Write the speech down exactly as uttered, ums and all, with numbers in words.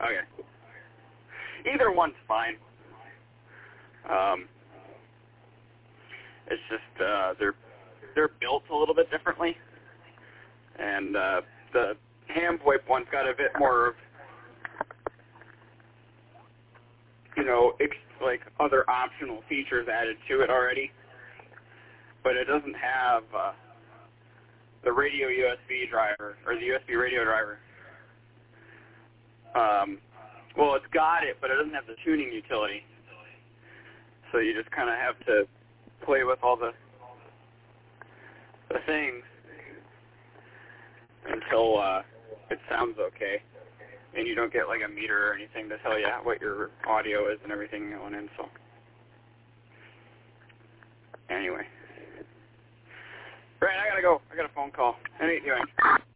Okay. Either one's fine. Um, it's just uh, they're they're built a little bit differently, and uh, the ham VoIP one's got a bit more of, you know, ex- like other optional features added to it already, but it doesn't have uh, the radio U S B driver or the U S B radio driver. Um, well, it's got it, but it doesn't have the tuning utility. So you just kind of have to play with all the the things until uh, it sounds okay, and you don't get like a meter or anything to tell you what your audio is and everything going in. So anyway, right, I gotta go. I got a phone call. How are you doing?